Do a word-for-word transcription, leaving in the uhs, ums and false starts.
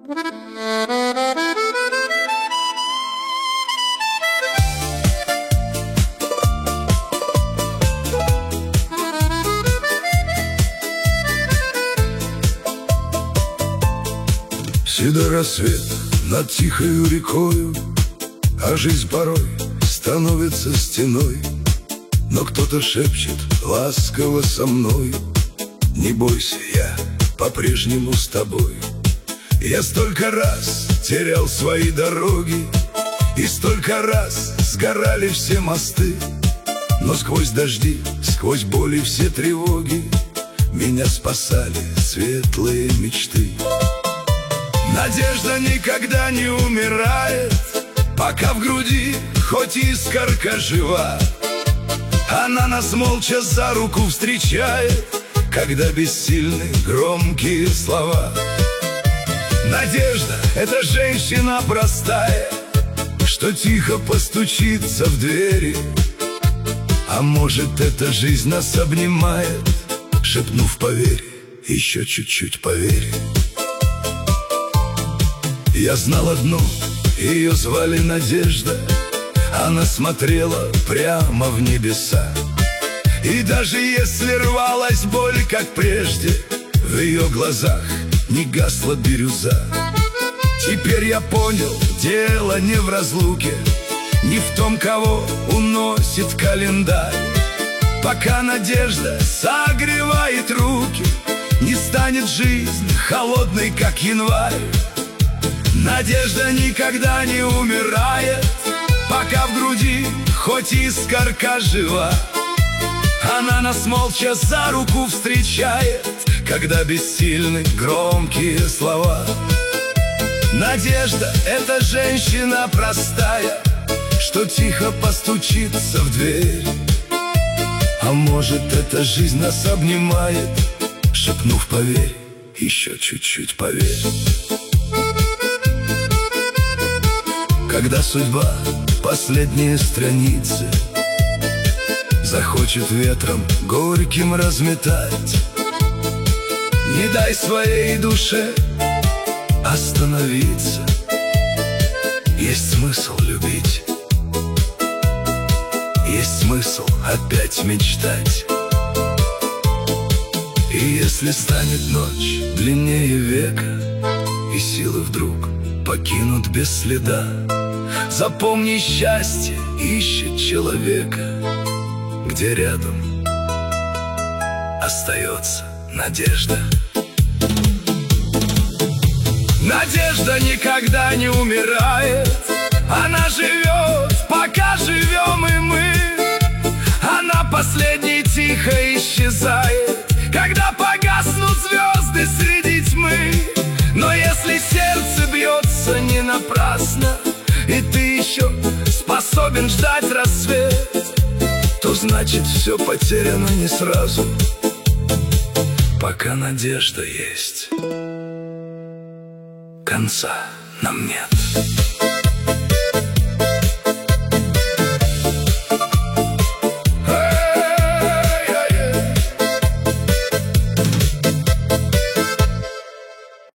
Седой рассвет над тихою рекою, а жизнь порой становится стеной. Но кто-то шепчет ласково со мной: не бойся, я по-прежнему с тобой. Я столько раз терял свои дороги, и столько раз сгорали все мосты. Но сквозь дожди, сквозь боли, все тревоги меня спасали светлые мечты. Надежда никогда не умирает, пока в груди хоть искорка жива. Она нас молча за руку встречает, когда бессильны громкие слова. Надежда — это женщина простая, что тихо постучится в двери. А может, эта жизнь нас обнимает, шепнув: поверь, еще чуть-чуть поверь. Я знал одну, ее звали Надежда. Она смотрела прямо в небеса, и даже если рвалась боль, как прежде, в ее глазах не гасла бирюза. Теперь я понял, дело не в разлуке, не в том, кого уносит календарь. Пока надежда согревает руки, не станет жизнь холодной, как январь. Надежда никогда не умирает, пока в груди хоть искорка жива. Она нас молча за руку встречает, когда бессильны громкие слова. Надежда — это женщина простая, что тихо постучится в дверь. А может, эта жизнь нас обнимает, шепнув: поверь, еще чуть-чуть поверь. Когда судьба последние страницы захочет ветром горьким разметать, не дай своей душе остановиться. Есть смысл любить, есть смысл опять мечтать. И если станет ночь длиннее века, и силы вдруг покинут без следа, запомни, счастье ищет человека, где рядом остается надежда. Надежда никогда не умирает, она живет, пока живем и мы. Она последней тихо исчезает, когда погаснут звезды среди тьмы. Но если сердце бьется не напрасно, и ты еще способен ждать рассвет, то значит, все потеряно не сразу, пока надежда есть. Конца нам нет.